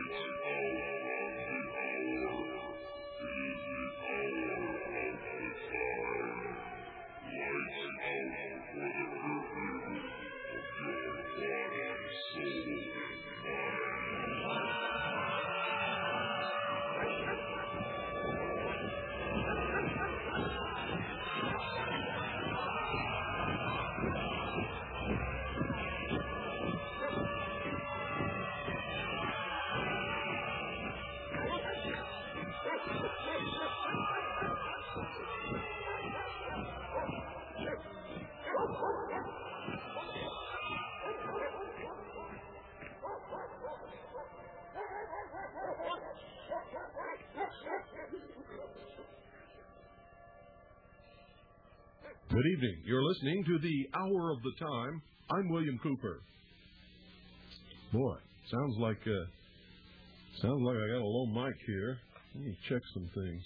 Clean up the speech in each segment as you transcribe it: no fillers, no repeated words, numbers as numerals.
Good evening. You're listening to the Hour of the Time. I'm William Cooper. Boy, sounds like I got a low mic here. Let me check some things.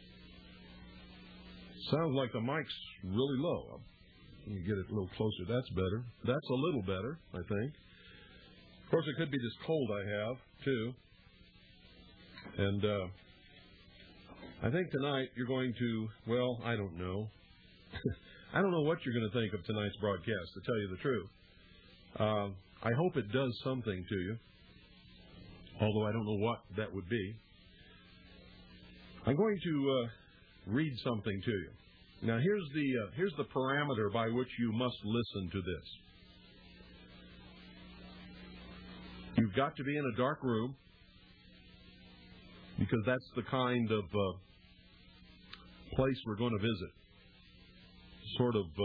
Sounds like the mic's really low. Let me get it a little closer. That's better. That's a little better, I think. Of course, it could be this cold I have, too. And I think tonight you're going to, well, I don't know. I don't know what you're going to think of tonight's broadcast, to tell you the truth. I hope it does something to you, although I don't know what that would be. I'm going to read something to you. Now, here's the parameter by which you must listen to this. You've got to be in a dark room, because that's the kind of place we're going to visit. Sort of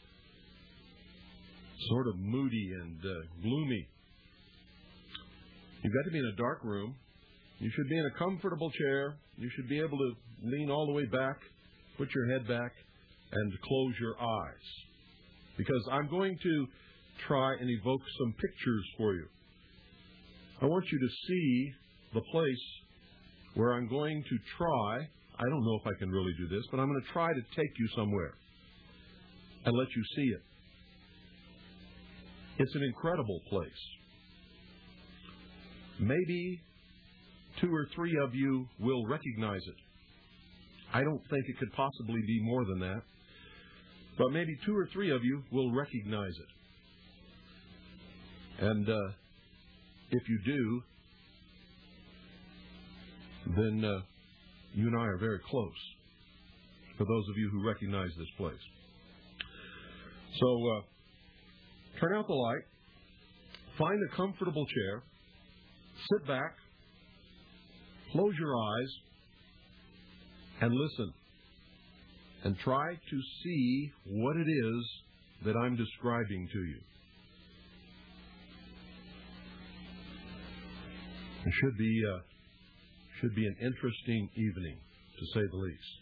moody and gloomy. You've got to be in a dark room. You should be in a comfortable chair. You should be able to lean all the way back, put your head back, and close your eyes. Because I'm going to try and evoke some pictures for you. I want you to see the place where I'm going to try. I don't know if I can really do this, but I'm going to try to take you somewhere and let you see it. It's an incredible place. Maybe 2 or 3 of you will recognize it. I don't think it could possibly be more than that. But maybe 2 or 3 of you will recognize it. And if you do, then you and I are very close, for those of you who recognize this place. So, turn out the light, find a comfortable chair, sit back, close your eyes, and listen, and try to see what it is that I'm describing to you. It should be an interesting evening, to say the least.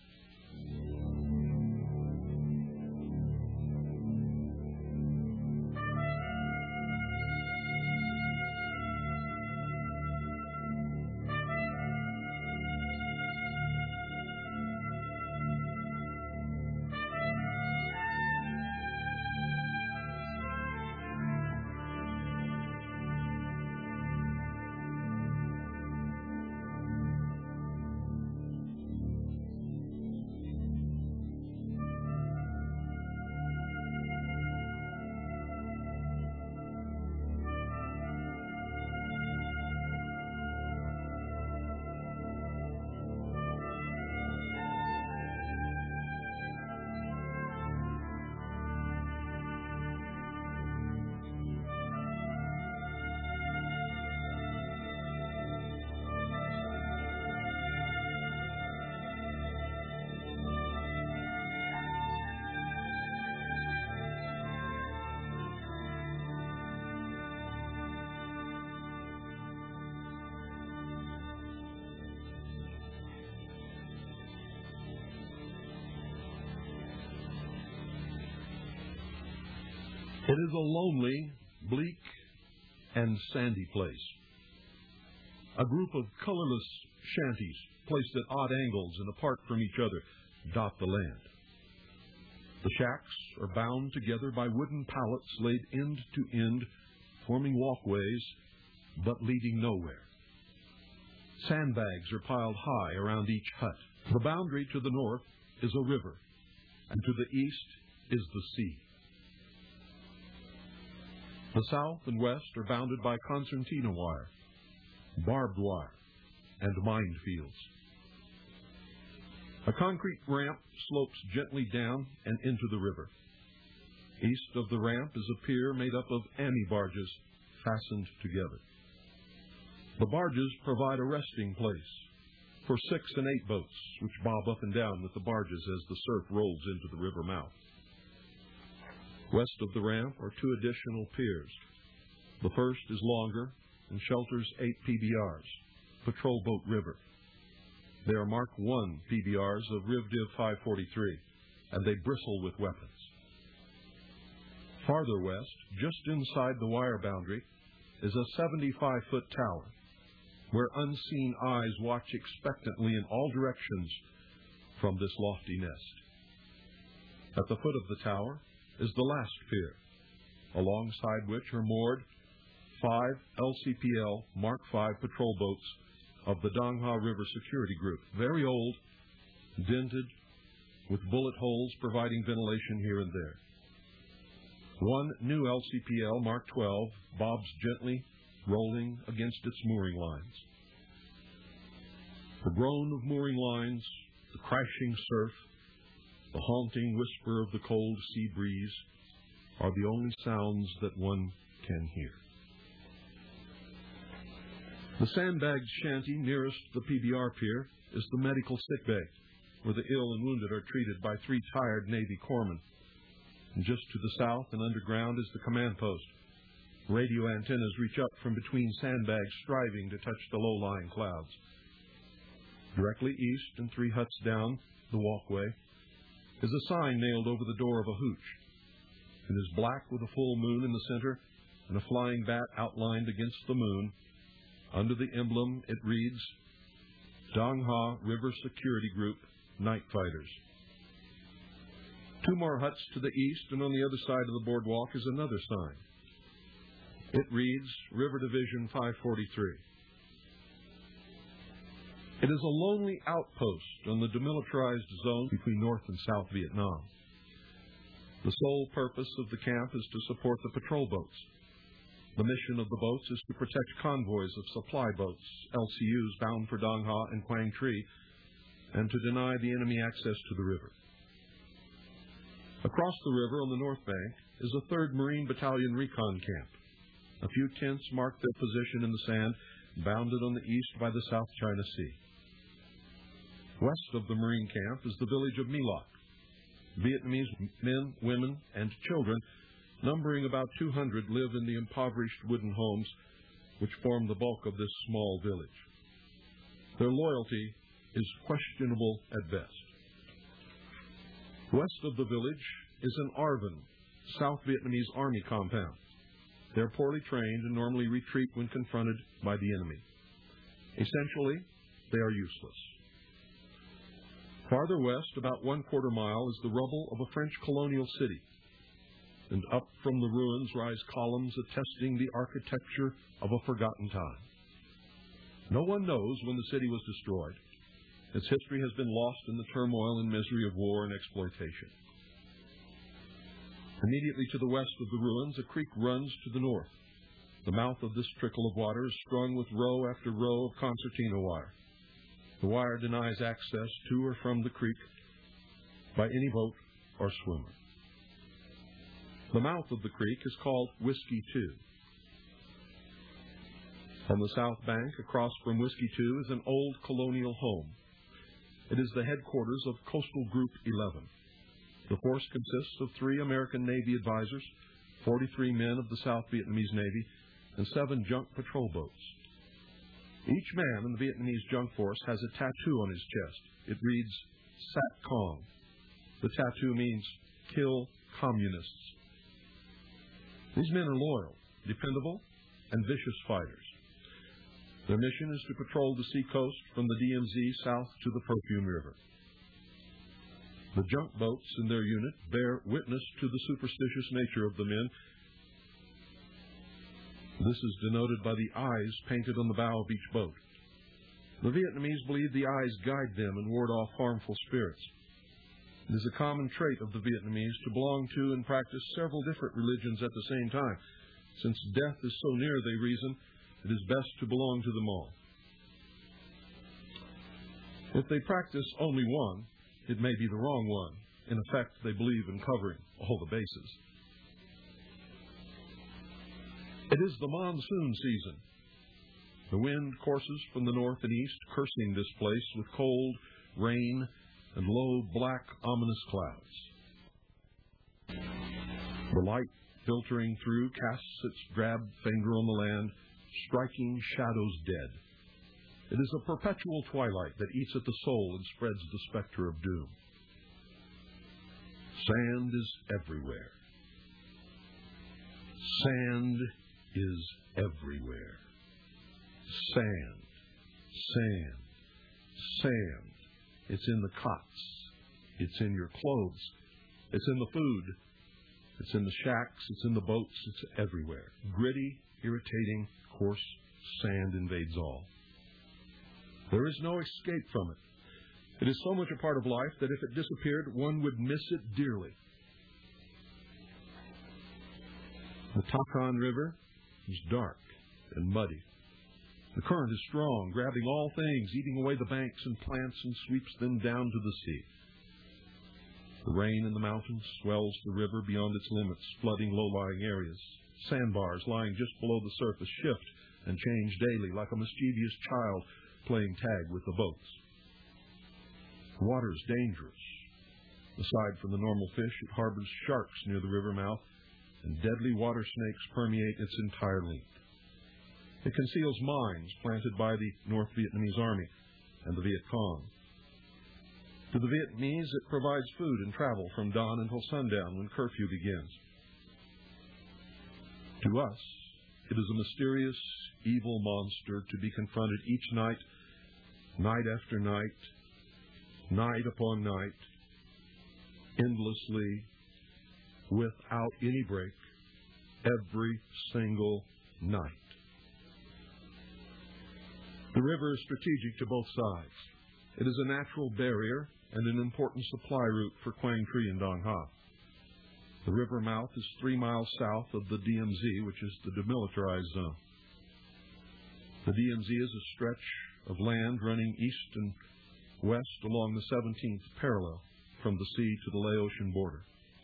It is a lonely, bleak, and sandy place. A group of colorless shanties placed at odd angles and apart from each other dot the land. The shacks are bound together by wooden pallets laid end to end, forming walkways, but leading nowhere. Sandbags are piled high around each hut. The boundary to the north is a river, and to the east is the sea. The south and west are bounded by concertina wire, barbed wire, and minefields. A concrete ramp slopes gently down and into the river. East of the ramp is a pier made up of ammy barges fastened together. The barges provide a resting place for 6 and 8 boats, which bob up and down with the barges as the surf rolls into the river mouth. West of the ramp are 2 additional piers. The first is longer and shelters 8 PBRs, Patrol Boat River. They are Mark I PBRs of RivDiv 543, and they bristle with weapons. Farther west, just inside the wire boundary, is a 75-foot tower, where unseen eyes watch expectantly in all directions from this lofty nest. At the foot of the tower is the last pier, alongside which are moored 5 LCPL Mark V patrol boats of the Dongha River Security Group, very old, dented, with bullet holes providing ventilation here and there. 1 new LCPL Mark 12 bobs gently, rolling against its mooring lines. The groan of mooring lines, the crashing surf, the haunting whisper of the cold sea breeze are the only sounds that one can hear. The sandbagged shanty nearest the PBR pier is the medical sickbay, where the ill and wounded are treated by 3 tired Navy corpsmen. And just to the south and underground is the command post. Radio antennas reach up from between sandbags, striving to touch the low-lying clouds. Directly east and 3 huts down the walkway is a sign nailed over the door of a hooch. It is black with a full moon in the center and a flying bat outlined against the moon. Under the emblem, it reads, Dongha River Security Group, Night Fighters. 2 more huts to the east, and on the other side of the boardwalk is another sign. It reads, River Division 543. It is a lonely outpost on the demilitarized zone between North and South Vietnam. The sole purpose of the camp is to support the patrol boats. The mission of the boats is to protect convoys of supply boats, LCUs bound for Dongha and Quang Tri, and to deny the enemy access to the river. Across the river on the north bank is a 3rd Marine Battalion recon camp. A few tents mark their position in the sand, bounded on the east by the South China Sea. West of the Marine camp is the village of My Loc. Vietnamese men, women, and children, numbering about 200, live in the impoverished wooden homes which form the bulk of this small village. Their loyalty is questionable at best. West of the village is an ARVN, South Vietnamese Army compound. They are poorly trained and normally retreat when confronted by the enemy. Essentially, they are useless. Farther west, about 1/4 mile, is the rubble of a French colonial city, and up from the ruins rise columns attesting the architecture of a forgotten time. No one knows when the city was destroyed. Its history has been lost in the turmoil and misery of war and exploitation. Immediately to the west of the ruins, a creek runs to the north. The mouth of this trickle of water is strung with row after row of concertina wire. The wire denies access to or from the creek by any boat or swimmer. The mouth of the creek is called Whiskey 2. On the south bank, across from Whiskey 2, is an old colonial home. It is the headquarters of Coastal Group 11. The force consists of 3 American Navy advisors, 43 men of the South Vietnamese Navy, and 7 junk patrol boats. Each man in the Vietnamese junk force has a tattoo on his chest. It reads, Sat Cong. The tattoo means, kill communists. These men are loyal, dependable, and vicious fighters. Their mission is to patrol the seacoast from the DMZ south to the Perfume River. The junk boats in their unit bear witness to the superstitious nature of the men. This is denoted by the eyes painted on the bow of each boat. The Vietnamese believe the eyes guide them and ward off harmful spirits. It is a common trait of the Vietnamese to belong to and practice several different religions at the same time. Since death is so near, they reason, it is best to belong to them all. If they practice only one, it may be the wrong one. In effect, they believe in covering all the bases. It is the monsoon season. The wind courses from the north and east, cursing this place with cold, rain, and low, black, ominous clouds. The light filtering through casts its drab finger on the land, striking shadows dead. It is a perpetual twilight that eats at the soul and spreads the specter of doom. Sand is everywhere. Sand is everywhere. Sand, sand, sand. It's in the cots. It's in your clothes. It's in the food. It's in the shacks. It's in the boats. It's everywhere. Gritty, irritating, coarse sand invades all. There is no escape from it. It is so much a part of life that if it disappeared, one would miss it dearly. The Takan River is dark and muddy. The current is strong, grabbing all things, eating away the banks and plants, and sweeps them down to the sea. The rain in the mountains swells the river beyond its limits, flooding low-lying areas. Sandbars lying just below the surface shift and change daily, like a mischievous child playing tag with the boats. The water is dangerous. Aside from the normal fish, it harbors sharks near the river mouth, and deadly water snakes permeate its entire length. It conceals mines planted by the North Vietnamese Army and the Viet Cong. To the Vietnamese, it provides food and travel from dawn until sundown when curfew begins. To us, it is a mysterious, evil monster to be confronted each night, night after night, night upon night, endlessly, without any break, every single night. The river is strategic to both sides. It is a natural barrier and an important supply route for Quang Tri and Dong Ha. The river mouth is 3 miles south of the DMZ, which is the demilitarized zone. The DMZ is a stretch of land running east and west along the 17th parallel from the sea to the Laotian border.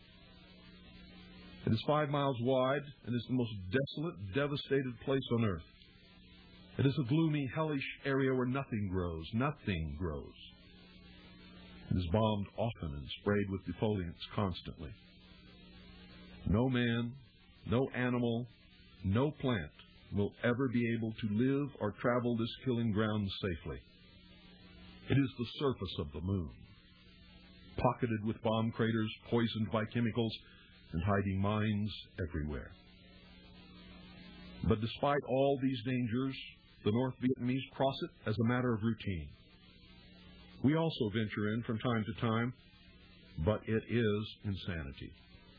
It is 5 miles wide and is the most desolate, devastated place on earth. It is a gloomy, hellish area where nothing grows. Nothing grows. It is bombed often and sprayed with defoliants constantly. No man, no animal, no plant will ever be able to live or travel this killing ground safely. It is the surface of the moon, pocketed with bomb craters, poisoned by chemicals, and hiding mines everywhere. But despite all these dangers, the North Vietnamese cross it as a matter of routine. We also venture in from time to time, but it is insanity.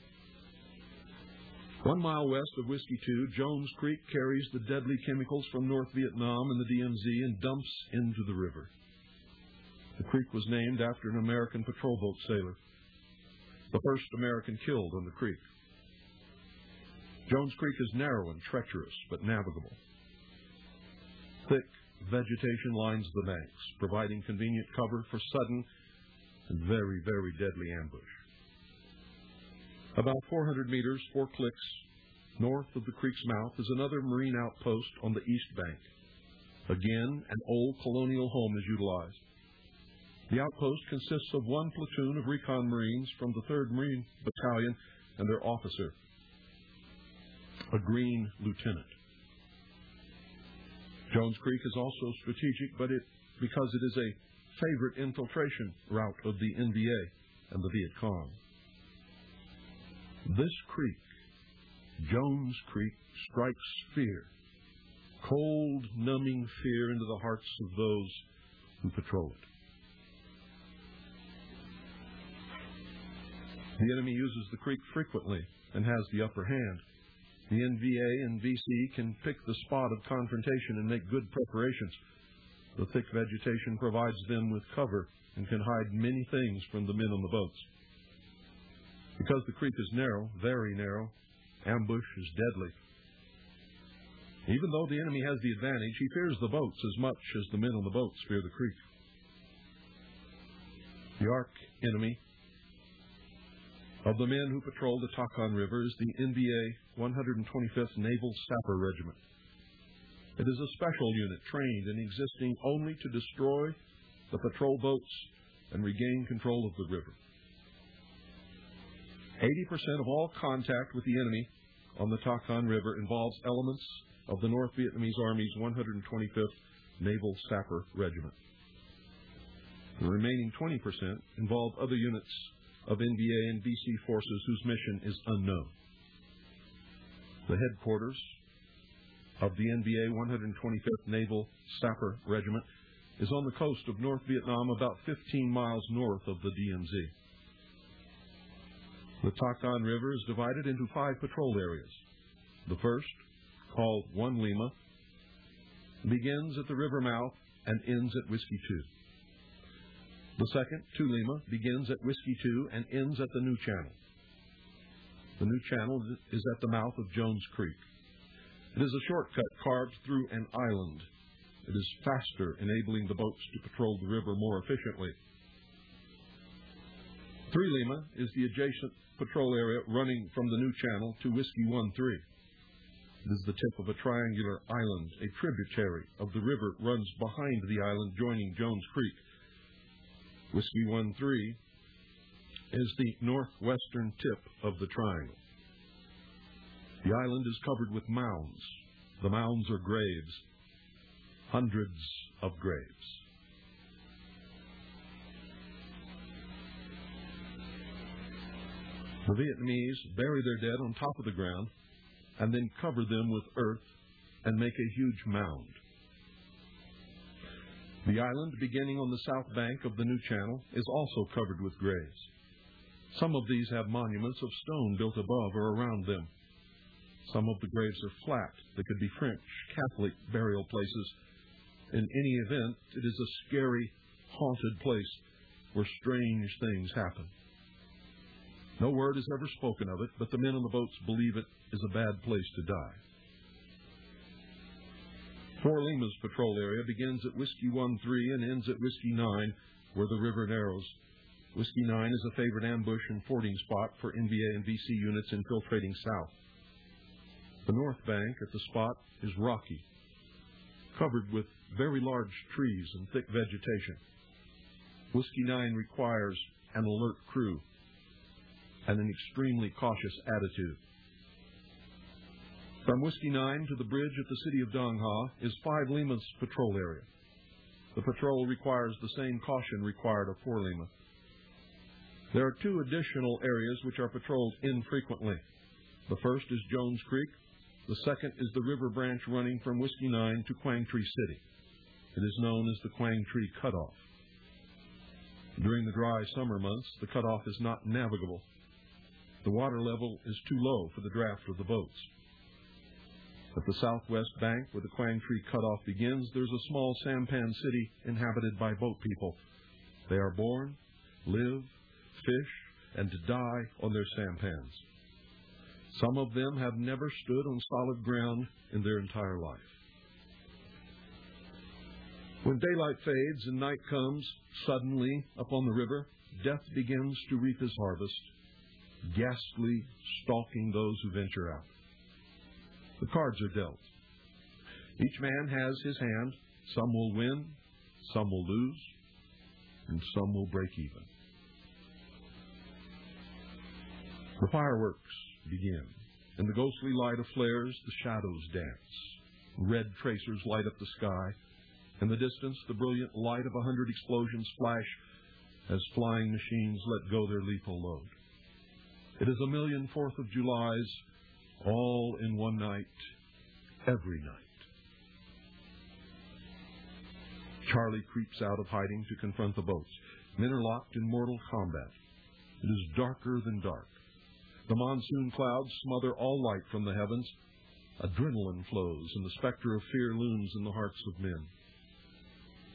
1 mile west of Whiskey 2, Jones Creek carries the deadly chemicals from North Vietnam and the DMZ and dumps into the river. The creek was named after an American patrol boat sailor, the first American killed on the creek. Jones Creek is narrow and treacherous, but navigable. Thick vegetation lines the banks, providing convenient cover for sudden and very, very deadly ambush. About 400 meters, 4 clicks, north of the creek's mouth is another marine outpost on the east bank. Again, an old colonial home is utilized. The outpost consists of 1 platoon of recon Marines from the 3rd Marine Battalion and their officer, a green lieutenant. Jones Creek is also strategic, because it is a favorite infiltration route of the NVA and the Viet Cong. This creek, Jones Creek, strikes fear, cold, numbing fear into the hearts of those who patrol it. The enemy uses the creek frequently and has the upper hand. The NVA and VC can pick the spot of confrontation and make good preparations. The thick vegetation provides them with cover and can hide many things from the men on the boats. Because the creek is narrow, very narrow, ambush is deadly. Even though the enemy has the advantage, he fears the boats as much as the men on the boats fear the creek. The arch enemy of the men who patrol the Takhan River is the NBA 125th Naval Sapper Regiment. It is a special unit trained and existing only to destroy the patrol boats and regain control of the river. 80% of all contact with the enemy on the Takhan River involves elements of the North Vietnamese Army's 125th Naval Sapper Regiment. The remaining 20% involve other units of NVA and BC forces whose mission is unknown. The headquarters of the NVA 125th Naval Sapper Regiment is on the coast of North Vietnam, about 15 miles north of the DMZ. The Takhan River is divided into 5 patrol areas. The first, called 1 Lima, begins at the river mouth and ends at Whiskey 2. The second, 2 Lima, begins at Whiskey 2 and ends at the New Channel. The New Channel is at the mouth of Jones Creek. It is a shortcut carved through an island. It is faster, enabling the boats to patrol the river more efficiently. 3 Lima is the adjacent patrol area running from the New Channel to Whiskey 1-3. It is the tip of a triangular island. A tributary of the river runs behind the island, joining Jones Creek. Whiskey 1-3 is the northwestern tip of the triangle. The island is covered with mounds. The mounds are graves, hundreds of graves. The Vietnamese bury their dead on top of the ground and then cover them with earth and make a huge mound. The island, beginning on the south bank of the New Channel, is also covered with graves. Some of these have monuments of stone built above or around them. Some of the graves are flat. They could be French Catholic burial places. In any event, it is a scary, haunted place where strange things happen. No word is ever spoken of it, but the men on the boats believe it is a bad place to die. 4 Lima's patrol area begins at Whiskey 1-3 and ends at Whiskey 9, where the river narrows. Whiskey 9 is a favorite ambush and fording spot for NVA and BC units infiltrating south. The north bank at the spot is rocky, covered with very large trees and thick vegetation. Whiskey 9 requires an alert crew and an extremely cautious attitude. From Whiskey 9 to the bridge at the city of Dong Ha is 5 Lima's patrol area. The patrol requires the same caution required of 4 Lima. There are 2 additional areas which are patrolled infrequently. The first is Jones Creek. The second is the river branch running from Whiskey 9 to Quang Tri City. It is known as the Quang Tri Cutoff. During the dry summer months, the cutoff is not navigable. The water level is too low for the draft of the boats. At the southwest bank, where the Quang Tri Cutoff begins, there's a small sampan city inhabited by boat people. They are born, live, fish, and die on their sampans. Some of them have never stood on solid ground in their entire life. When daylight fades and night comes, suddenly, upon the river, death begins to reap his harvest, ghastly stalking those who venture out. The cards are dealt. Each man has his hand. Some will win, some will lose, and some will break even. The fireworks begin. In the ghostly light of flares, the shadows dance. Red tracers light up the sky. In the distance, the brilliant light of 100 explosions flash as flying machines let go their lethal load. It is 1,000,000 4th of Julys, all in one night, every night. Charlie creeps out of hiding to confront the boats. Men are locked in mortal combat. It is darker than dark. The monsoon clouds smother all light from the heavens. Adrenaline flows, and the specter of fear looms in the hearts of men.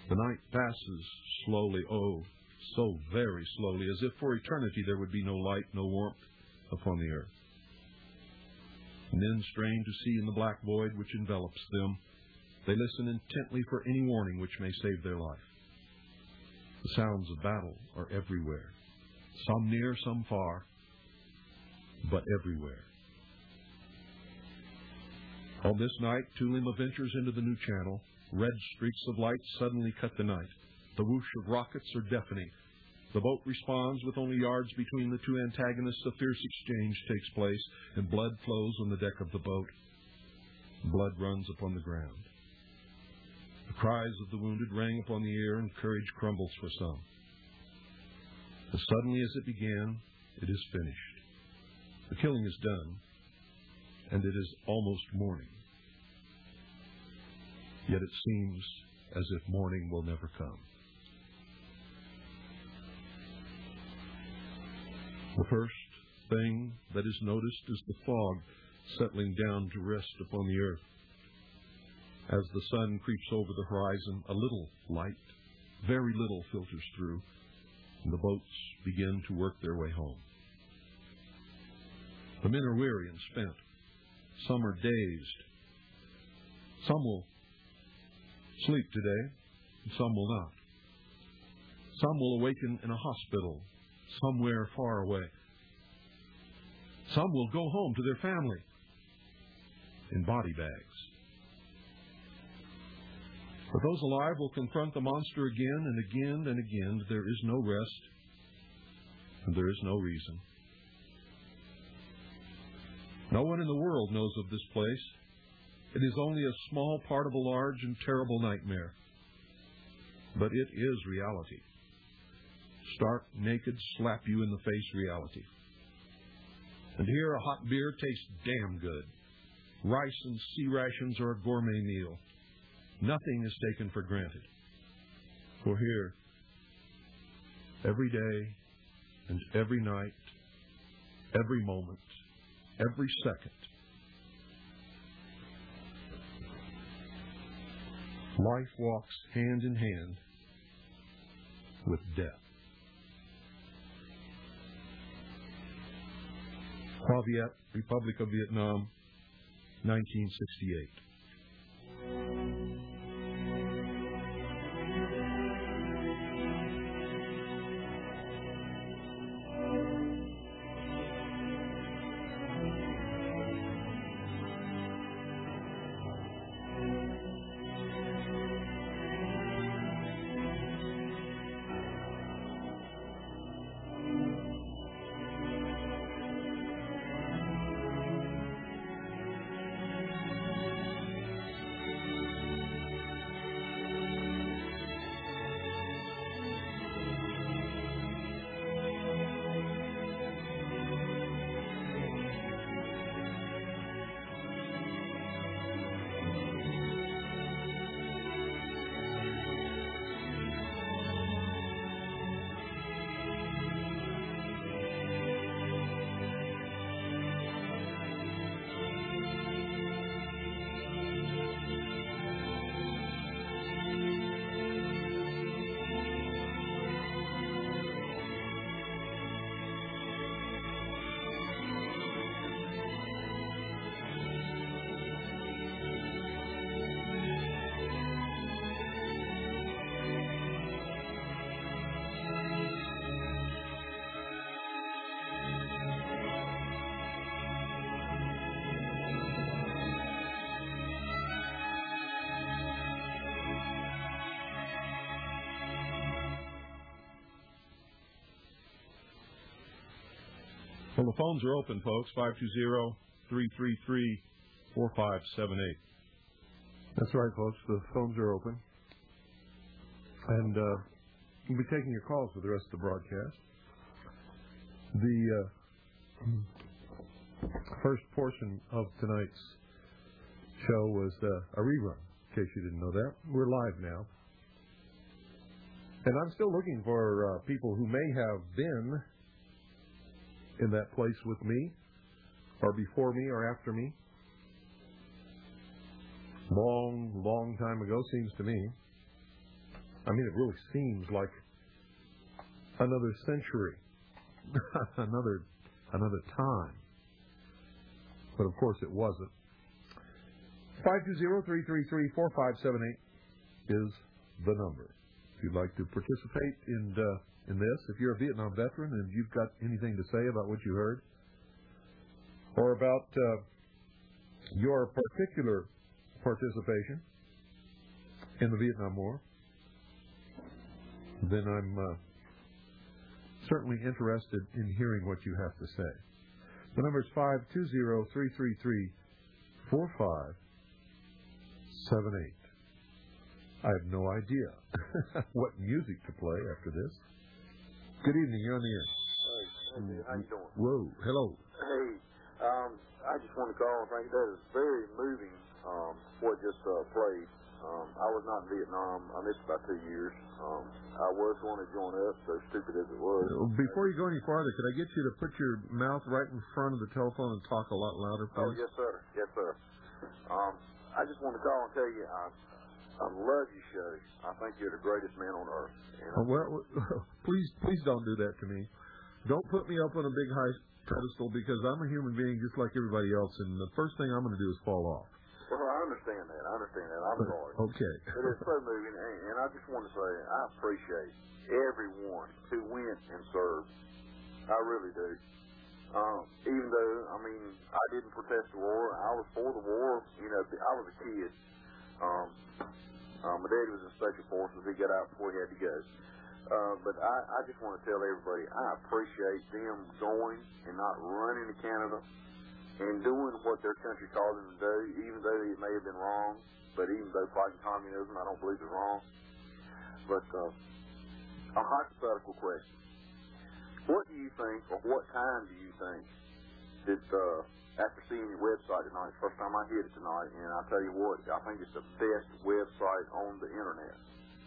The night passes slowly, oh, so very slowly, as if for eternity there would be no light, no warmth upon the earth. Men strain to see in the black void which envelops them. They listen intently for any warning which may save their life. The sounds of battle are everywhere, some near, some far, but everywhere. On this night, Tulima ventures into the new channel. Red streaks of light suddenly cut the night. The whoosh of rockets are deafening. The boat responds with only yards between the two antagonists. A fierce exchange takes place, and blood flows on the deck of the boat. Blood runs upon the ground. The cries of the wounded rang upon the ear, and courage crumbles for some. As suddenly as it began, it is finished. The killing is done, and it is almost morning. Yet it seems as if morning will never come. The first thing that is noticed is the fog settling down to rest upon the earth. As the sun creeps over the horizon, a little light, very little, filters through, and the boats begin to work their way home. The men are weary and spent. Some are dazed. Some will sleep today, and some will not. Some will awaken in a hospital somewhere far away. Some will go home to their family in body bags. But those alive will confront the monster again and again and again. There is no rest, and there is no reason. No one in the world knows of this place. It is only a small part of a large and terrible nightmare. But it is reality. Stark, naked, slap-you-in-the-face reality. And here a hot beer tastes damn good. Rice and sea rations are a gourmet meal. Nothing is taken for granted. For here, every day and every night, every moment, every second, life walks hand in hand with death. Hoa Viet, Republic of Vietnam, 1968. Well, the phones are open, folks, 520-333-4578. That's right, folks. The phones are open. And we'll be taking your calls for the rest of the broadcast. The first portion of tonight's show was a rerun, in case you didn't know that. We're live now. And I'm still looking for people who may have been in that place with me, or before me, or after me. Long, long time ago, seems to me. I mean, it really seems like another century, another time. But of course, it wasn't. 520-333-4578 is the number. If you'd like to participate in this, if you're a Vietnam veteran and you've got anything to say about what you heard, or about your particular participation in the Vietnam War, then I'm certainly interested in hearing what you have to say. The number is 520-333-4578. I have no idea what music to play after this. Good evening. You're on the air. Hey, how you doing? Whoa. Hello. Hey, I just want to call and thank you. That is very moving, what just played. I was not in Vietnam. I missed about 2 years. I was going to join up, so stupid as it was. Before you go any farther, could I get you to put your mouth right in front of the telephone and talk a lot louder, please? Oh, yes, sir. Yes, sir. I just want to call and tell you I love your show. I think you're the greatest man on earth. Well, please don't do that to me. Don't put me up on a big high pedestal, because I'm a human being just like everybody else, and the first thing I'm going to do is fall off. Well, I understand that. I'm sorry. Okay. It is so moving, and I just want to say I appreciate everyone who went and served. I really do. Even though, I mean, I didn't protest the war. I was for the war. You know, I was a kid. My daddy was in Special Forces. He got out before he had to go. But I just want to tell everybody I appreciate them going and not running to Canada and doing what their country called them to do, even though it may have been wrong. But even though fighting communism, I don't believe is wrong. But a hypothetical question. What do you think, or what time do you think, that after seeing your website tonight, first time I hit it tonight, and I'll tell you what, I think it's the best website on the internet.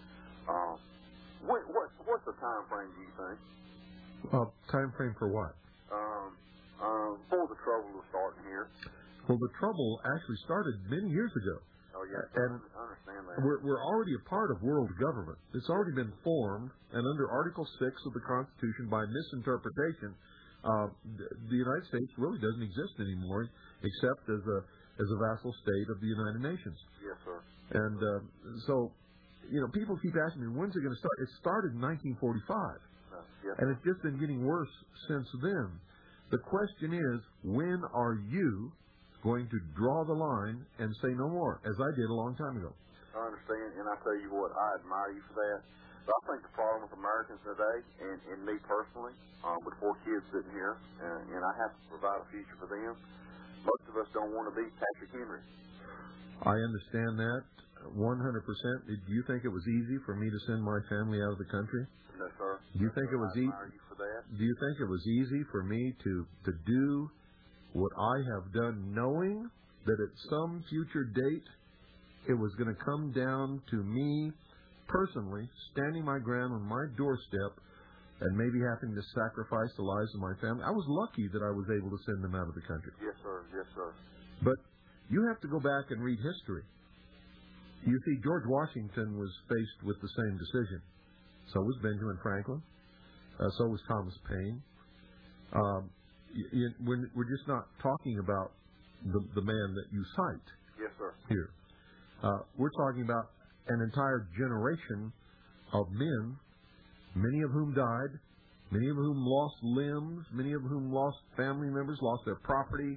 What's the time frame, do you think? Time frame for what? For the trouble to start here. Well, the trouble actually started many years ago. Oh, yeah, and I understand that. We're already a part of world government. It's already been formed, and under Article 6 of the Constitution, by misinterpretation, the United States really doesn't exist anymore, except as a vassal state of the United Nations. Yes, sir. And so, you know, people keep asking me, when's it going to start? It started in 1945, yes, and it's just been getting worse since then. The question is, when are you going to draw the line and say no more, as I did a long time ago? I understand, and I tell you what, I admire you for that. But I think the problem with Americans today, and me personally, with 4 kids sitting here, and I have to provide a future for them, most of us don't want to be Patrick Henry. I understand that 100%. Do you think it was easy for me to send my family out of the country? No, sir. Do you think it was easy? I admire you for that. Do you think it was easy for me to do what I have done, knowing that at some future date it was going to come down to me personally standing my ground on my doorstep and maybe having to sacrifice the lives of my family? I was lucky that I was able to send them out of the country. Yes, sir. Yes, sir. But you have to go back and read history. You see, George Washington was faced with the same decision. So was Benjamin Franklin. So was Thomas Paine. We're just not talking about the man that you cite. Yes, sir. Here. We're talking about an entire generation of men, many of whom died, many of whom lost limbs, many of whom lost family members, lost their property,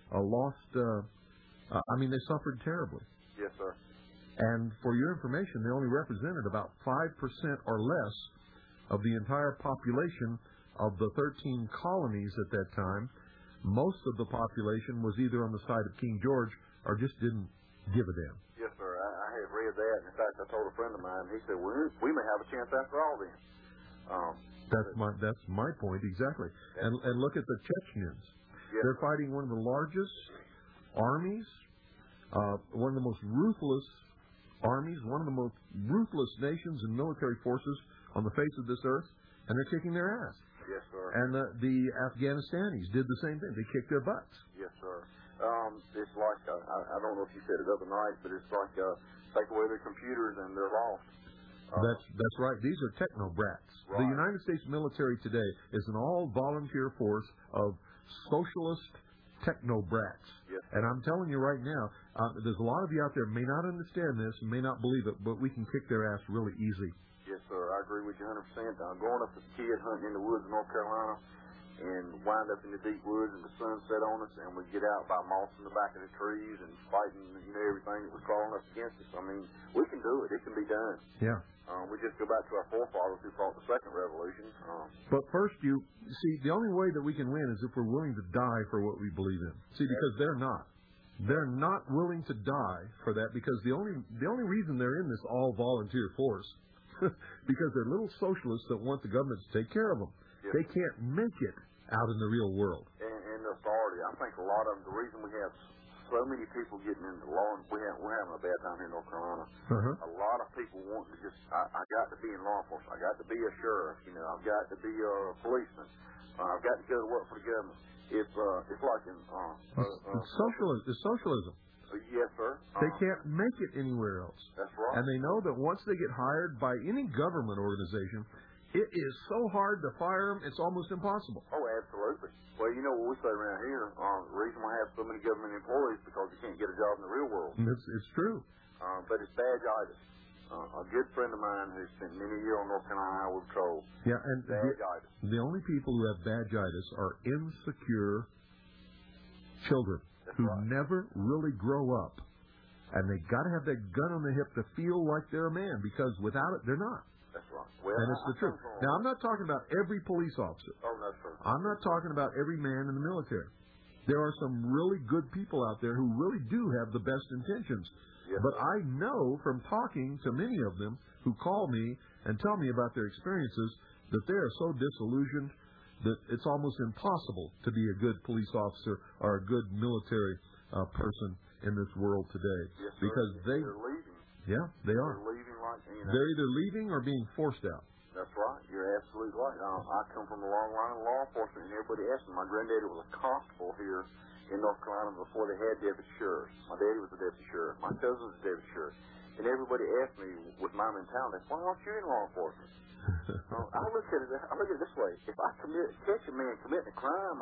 they suffered terribly. Yes, sir. And for your information, they only represented about 5% or less of the entire population of the 13 colonies at that time. Most of the population was either on the side of King George or just didn't give a damn. Yes, sir. I have read that. In fact, I told a friend of mine, he said, well, we may have a chance after all then. That's my point, exactly. And look at the Chechens. Yes. They're fighting one of the largest armies, one of the most ruthless armies, one of the most ruthless nations and military forces on the face of this earth, and they're kicking their ass. Yes, sir. And the Afghanistanis did the same thing. They kicked their butts. Yes, sir. It's like, I don't know if you said it the other night, but it's like take away their computers and they're lost. That's right. These are techno brats. Right. The United States military today is an all-volunteer force of socialist techno brats. Yes. And I'm telling you right now, there's a lot of you out there may not understand this, may not believe it, but we can kick their ass really easy. Yes, sir. I agree with you 100%. Growing up as a kid hunting in the woods of North Carolina and wind up in the deep woods and the sun set on us and we get out by moss in the back of the trees and fighting, everything that was crawling up against us. I mean, we can do it. It can be done. Yeah. We just go back to our forefathers who fought the Second Revolution. But first, you see, the only way that we can win is if we're willing to die for what we believe in. See, because they're not. They're not willing to die for that because the only reason they're in this all-volunteer force because they're little socialists that want the government to take care of them. Yes. They can't make it out in the real world. And the authority. I think a lot of them, the reason we have so many people getting into law, we're having a bad time here in North Carolina. Uh-huh. A lot of people want to just, I got to be in law enforcement. I got to be a sheriff. I've got to be a policeman. I've got to go to work for the government. It's like It's socialism. Yes, sir. They can't make it anywhere else. That's right. And they know that once they get hired by any government organization, it is so hard to fire them, it's almost impossible. Oh, absolutely. Well, what we say around here, the reason we have so many government employees is because you can't get a job in the real world. It's true. But it's badge-itis. A good friend of mine who spent many years on North Carolina Highway Patrol. Yeah, and the only people who have badge-itis are insecure children who never really grow up. And they got to have that gun on the hip to feel like they're a man, because without it, they're not. That's right. Well, and it's the truth. Now, I'm not talking about every police officer. Oh, no, sir. I'm not talking about every man in the military. There are some really good people out there who really do have the best intentions. Yes, but I know from talking to many of them who call me and tell me about their experiences that they are so disillusioned that it's almost impossible to be a good police officer or a good military person in this world today. Yes, because they're leaving. Yeah, they are. They're leaving They're either leaving or being forced out. That's right. You're absolutely right. I come from a long line of law enforcement, and everybody asked me. My granddaddy was a constable here in North Carolina before they had deputy sheriffs. My daddy was a deputy sheriff. My cousin was a deputy sheriff. And everybody asked me, with my mentality, why aren't you in law enforcement? I look at it this way. If I catch a man committing a crime,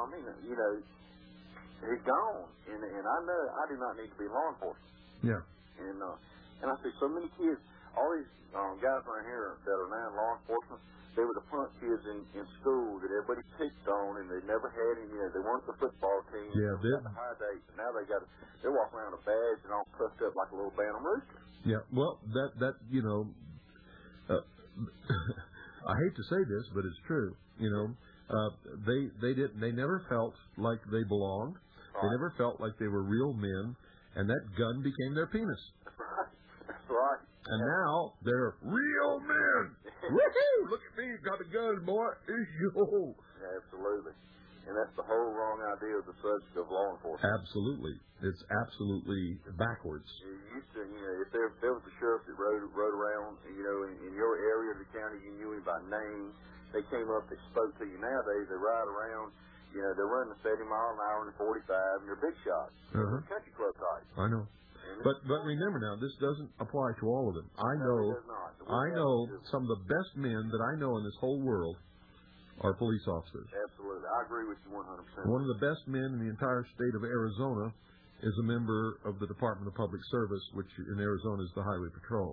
he's gone. And I know I do not need to be in law enforcement. Yeah. And I see so many kids, all these guys around here that are now in law enforcement, they were the punk kids in school that everybody picked on, and they never had any, they weren't the football team. Yeah, they got the high dates, and now they're walking around with a badge and all puffed up like a little Bantam Rooster. Yeah, well, I hate to say this, but it's true. They never felt like they belonged. Right. They never felt like they were real men, and that gun became their penis. That's right. And now they're real men. Woohoo! Look at me, got a gun, boy. Yeah, absolutely. And that's the whole wrong idea of the subject of law enforcement. Absolutely. It's absolutely backwards. You used to, if there was a sheriff that rode around, in your area of the county, you knew him by name. They came up, they spoke to you. Nowadays, they ride around, they're running 70 miles an hour and 45, and they're big shots. Uh-huh. Country club type. I know. But remember now, this doesn't apply to all of them. I know some of the best men that I know in this whole world are police officers. Absolutely. I agree with you 100%. One of the best men in the entire state of Arizona is a member of the Department of Public Service, which in Arizona is the Highway Patrol.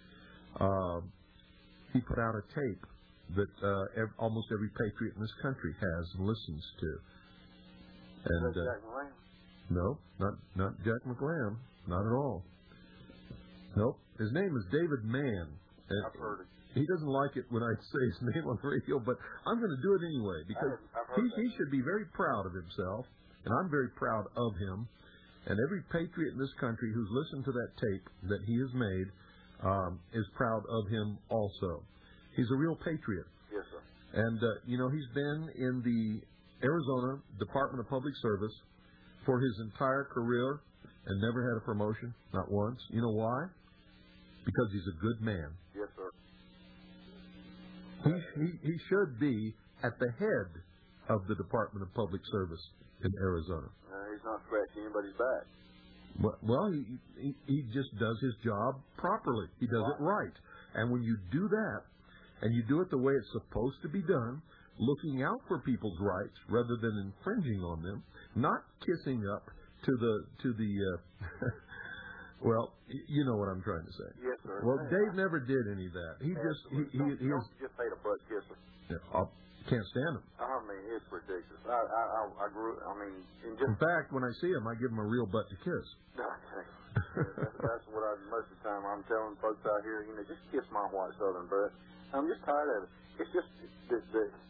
He put out a tape that almost every patriot in this country has and listens to. And Jack McLam? No, not Jack McLam. Not at all. Nope. His name is David Mann. I've heard it. He doesn't like it when I say his name on the radio, but I'm going to do it anyway because he should be very proud of himself, and I'm very proud of him. And every patriot in this country who's listened to that tape that he has made is proud of him also. He's a real patriot. Yes, sir. And, he's been in the Arizona Department of Public Service for his entire career and never had a promotion, not once. You know why? Because he's a good man. Yes, sir. He should be at the head of the Department of Public Service in Arizona. He's not scratching anybody's back. Well, he just does his job properly. He does it right. And when you do that, and you do it the way it's supposed to be done, looking out for people's rights rather than infringing on them, not kissing up to the well, you know what I'm trying to say. Yes, sir. Well, Dave never did any of that. He just hate a butt kisser. Yeah, I can't stand him. I mean, it's ridiculous. I grew. I mean, in fact, when I see him, I give him a real butt to kiss. That's what most of the time I'm telling folks out here. You know, just kiss my white Southern butt. I'm just tired of it. It's just the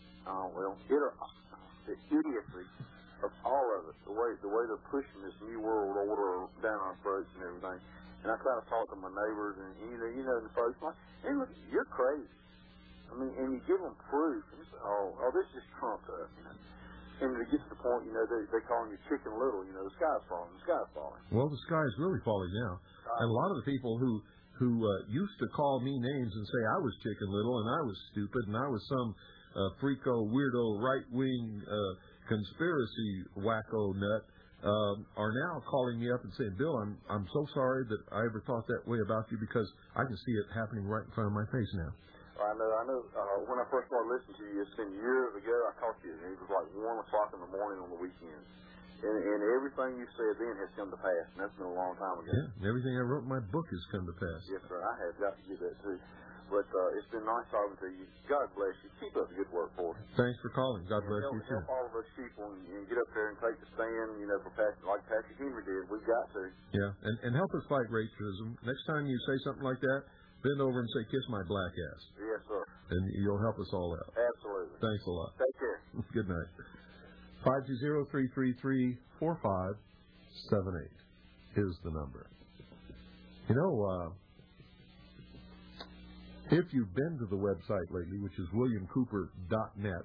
idiocy of all of it. The way they're pushing this new world order down our throats and everything. And I try to talk to my neighbors and the folks like, hey, look, you're crazy. I mean, and you give them proof. And it's, this is Trump stuff. You know. And it gets to the point, they're calling you Chicken Little. You know, the sky's falling. The sky's falling. Well, the sky is really falling now. And a lot of the people who used to call me names and say I was Chicken Little and I was stupid and I was some freako, weirdo, right-wing conspiracy wacko nut are now calling me up and saying, Bill, I'm so sorry that I ever thought that way about you because I can see it happening right in front of my face now. I know. When I first started listening to you, it's been years ago, I talked to you, and it was like 1 o'clock in the morning on the weekends. And everything you said then has come to pass, and that's been a long time ago. Yeah, everything I wrote in my book has come to pass. Yes, sir, I have got to get that too. But it's been nice talking to you. God bless you. Keep up the good work for us. Thanks for calling. God bless you, too. Help all of us people and get up there and take the stand, for like Patrick Henry did. We've got to. Yeah, and help us fight racism. Next time you say something like that, bend over and say, kiss my black ass. Yes, sir. And you'll help us all out. Absolutely. Thanks a lot. Take care. Good night. 520-333-4578 is the number. If you've been to the website lately, which is williamcooper.net,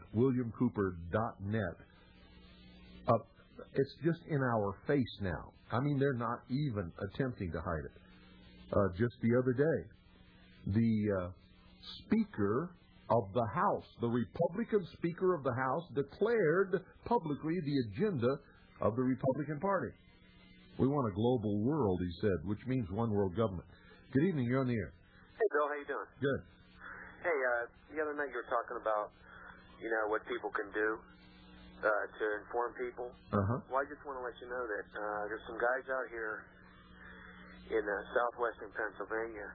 it's just in our face now. I mean, they're not even attempting to hide it. Just the other day, the Speaker of the House, the Republican Speaker of the House, declared publicly the agenda of the Republican Party. We want a global world, he said, which means one world government. Good evening. You're on the air. Hey, Bill. How you doing? Good. Hey, the other night you were talking about, what people can do to inform people. Uh-huh. Well, I just want to let you know that there's some guys out here in southwestern Pennsylvania.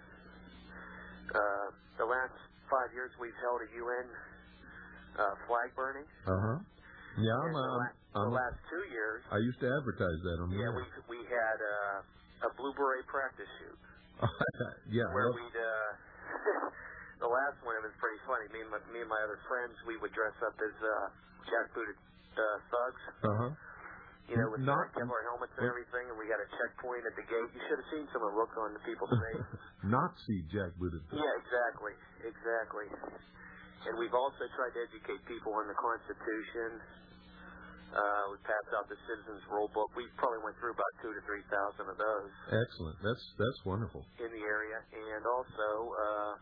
The last 5 years we've held a UN flag burning. Uh-huh. Yeah, the last 2 years. I used to advertise that on the air. We had a Blue Beret practice shoot. Yeah. Where we'd the last one, it was pretty funny. Me and my other friends, we would dress up as jackbooted thugs. Uh-huh. With Kevlar helmets and everything, and we got a checkpoint at the gate. You should have seen some of the look on the people's faces. Nazi jackbooted thugs. Yeah, exactly. And we've also tried to educate people on the Constitution. We passed out the Citizens Rule Book. We probably went through about 2,000 to 3,000 of those. Excellent. That's wonderful. In the area, and also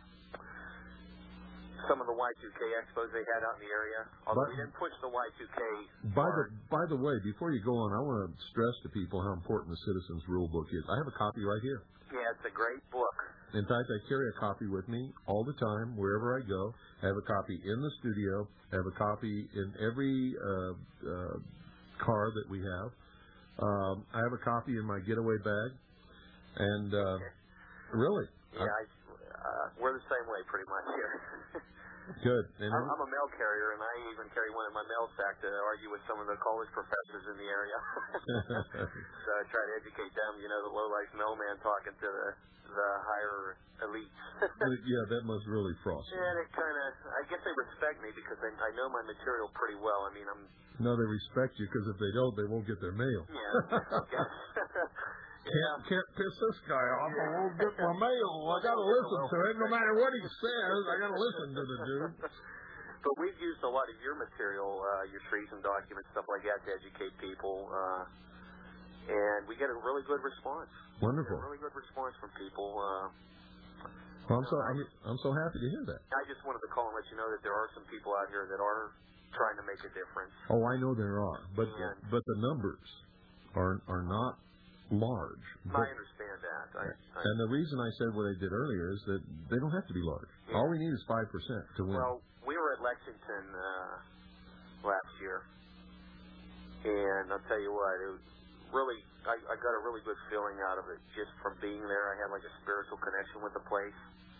some of the Y2K expos they had out in the area. Although we didn't push the Y2K. By the way, before you go on, I want to stress to people how important the Citizens Rule Book is. I have a copy right here. Yeah, it's a great book. In fact, I carry a copy with me all the time, wherever I go. I have a copy in the studio. I have a copy in every car that we have. I have a copy in my getaway bag. And really. Yeah, we're the same way pretty much here. Good. I'm a mail carrier, and I even carry one in my mail sack to argue with some of the college professors in the area. So I try to educate them, the low-life mailman talking to the higher elites. Yeah, that must really frost me. And it I guess they respect me because I know my material pretty well. I mean, No, they respect you because if they don't, they won't get their mail. Yeah, okay. Can't piss this guy off. I won't get my mail. I got to listen to it. No matter what he says, I got to listen to the dude. But we've used a lot of your material, your treason documents, stuff like that, to educate people, and we get a really good response. Wonderful. A really good response from people. Well, I'm so happy to hear that. I just wanted to call and let you know that there are some people out here that are trying to make a difference. Oh, I know there are, but the numbers are not large. I understand that. And the reason I said what I did earlier is that they don't have to be large. Yeah. All we need is 5% to win. Well, we were at Lexington last year, and I'll tell you what, it was really, I got a really good feeling out of it just from being there. I had like a spiritual connection with the place.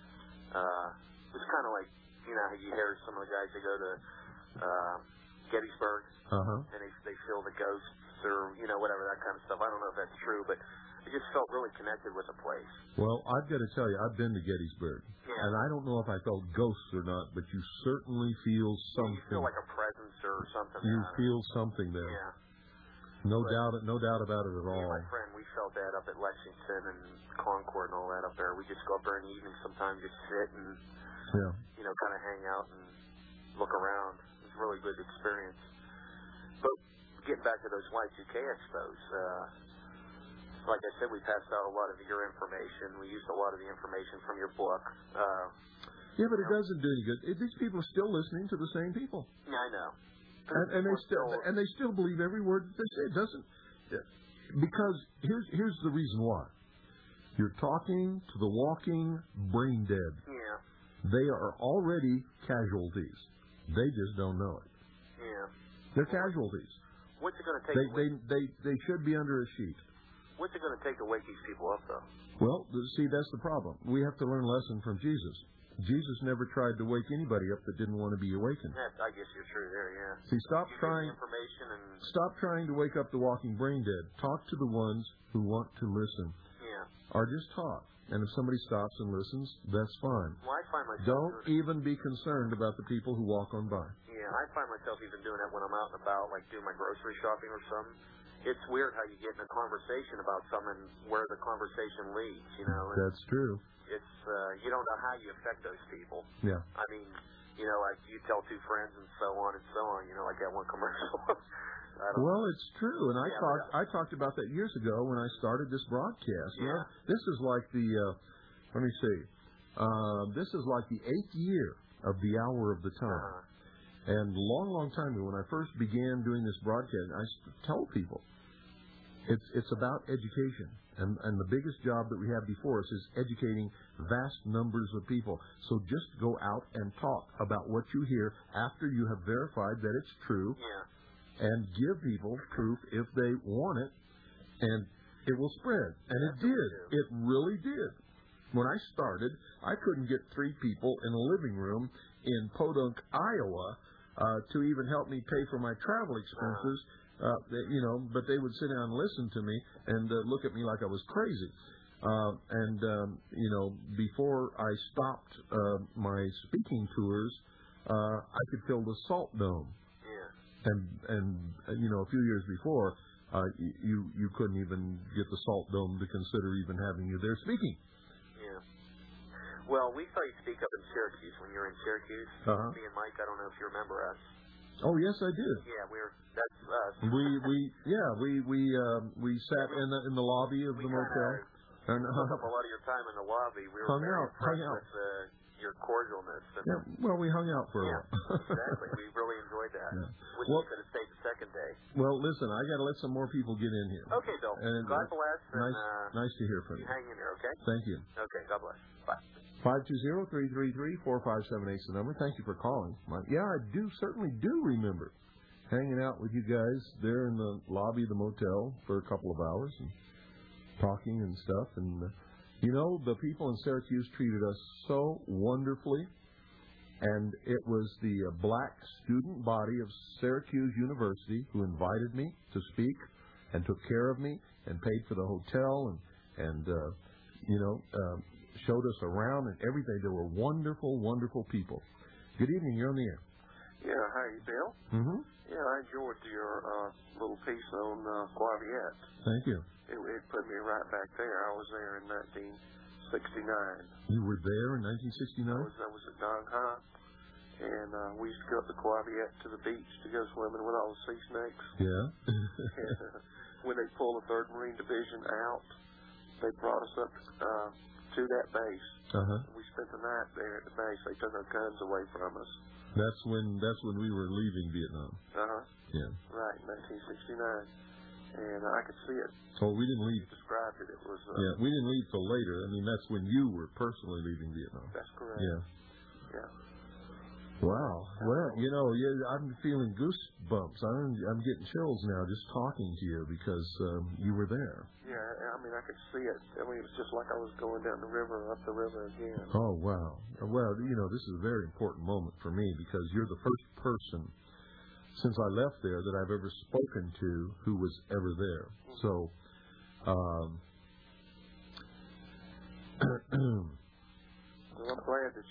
It was kind of like, you know, how you hear some of the guys that go to Gettysburg, and they feel the ghosts or, you know, whatever, that kind of stuff. I don't know if that's true, but I just felt really connected with the place. Well, I've got to tell you, I've been to Gettysburg, and I don't know if I felt ghosts or not, but you certainly feel something. You feel like a presence or something. You feel something there. Yeah. No doubt about it at all. My friend, we felt that up at Lexington and Concord and all that up there. We just go up there in the evening sometimes, just sit and, you know, kind of hang out and look around. It's a really good experience. But getting back to those Y2K expos, like I said, we passed out a lot of your information. We used a lot of the information from your book. Yeah, but it doesn't do any good. These people are still listening to the same people. Yeah, I know. And they still believe every word that they say. It doesn't, because here's the reason why. You're talking to the walking brain dead. Yeah. They are already casualties. They just don't know it. Yeah. They're casualties. What's it going to take? They should be under a sheet. What's it going to take to wake these people up, though? Well, see, that's the problem. We have to learn a lesson from Jesus. Jesus never tried to wake anybody up that didn't want to be awakened. I guess you're true there, yeah. See, stop trying to wake up the walking brain dead. Talk to the ones who want to listen. Yeah. Or just talk. And if somebody stops and listens, that's fine. Well, I find myself Don't even be concerned about the people who walk on by. Yeah, I find myself even doing that when I'm out and about, like doing my grocery shopping or something. It's weird how you get in a conversation about something where the conversation leads, you know. That's true. It's you don't know how you affect those people. Yeah. I mean, you know, like you tell two friends and so on and so on. You know, like that one commercial. Well, it's true, and I talked about that years ago when I started this broadcast. Yeah. You know, this is like let me see, this is like the 8th year of the Hour of the Time. And a long time ago, when I first began doing this broadcast, I told people it's about education. And the biggest job that we have before us is educating vast numbers of people. So just go out and talk about what you hear after you have verified that it's true. Yeah. And give people proof if they want it, and it will spread. And it did. It really did. When I started, I couldn't get 3 people in a living room in Podunk, Iowa, to even help me pay for my travel expenses. You know, but they would sit down and listen to me and look at me like I was crazy. You know, before I stopped my speaking tours, I could fill the Salt Dome. And you know, a few years before, you couldn't even get the Salt Dome to consider even having you there speaking. Yeah. Well, we saw you speak up in Syracuse when you were in Syracuse. Me and Mike, I don't know if you remember us. Oh yes, I do. Yeah, that's us. We sat in the lobby of the motel. And took up a lot of your time in the lobby. We were very impressed with your cordialness. Yeah, well, we hung out for a while. Exactly. We really enjoyed that. Yeah. Wish we could have stayed the second day. Well, listen, I got to let some more people get in here. Okay, Bill. And God bless. Nice to hear from you. Hang in there, okay? Thank you. Okay, God bless. Bye. 520-333-4578 is the number. Thank you for calling. Yeah, I certainly do remember hanging out with you guys there in the lobby of the motel for a couple of hours and talking and stuff. And, you know, the people in Syracuse treated us so wonderfully. And it was the black student body of Syracuse University who invited me to speak and took care of me and paid for the hotel and you know, showed us around and everything. They were wonderful, wonderful people. Good evening. You're on the air. Yeah, hi, Bill. Mm-hmm. Yeah, I enjoyed your little piece on Quaviette. Thank you. It put me right back there. I was there in 1969. You were there in 1969? I was at Dong Ha, and we used to go up the Quaviette to the beach to go swimming with all the sea snakes. Yeah. And when they pulled the 3rd Marine Division out, they brought us up to that base. We spent the night there at the base. They took our guns away from us. That's when we were leaving Vietnam. Uh-huh. Yeah. Right, 1969. and I could see it. Oh, we didn't leave. You described it. It was. We didn't leave till later. I mean, that's when you were personally leaving Vietnam. That's correct. Yeah. Wow. Well, I'm feeling goosebumps. I'm getting chills now just talking to you because you were there. Yeah, I mean, I could see it. I mean, it was just like I was going down the river, up the river again. Oh, wow. Well, this is a very important moment for me because you're the first person since I left there that I've ever spoken to who was ever there. So, well, I'm glad that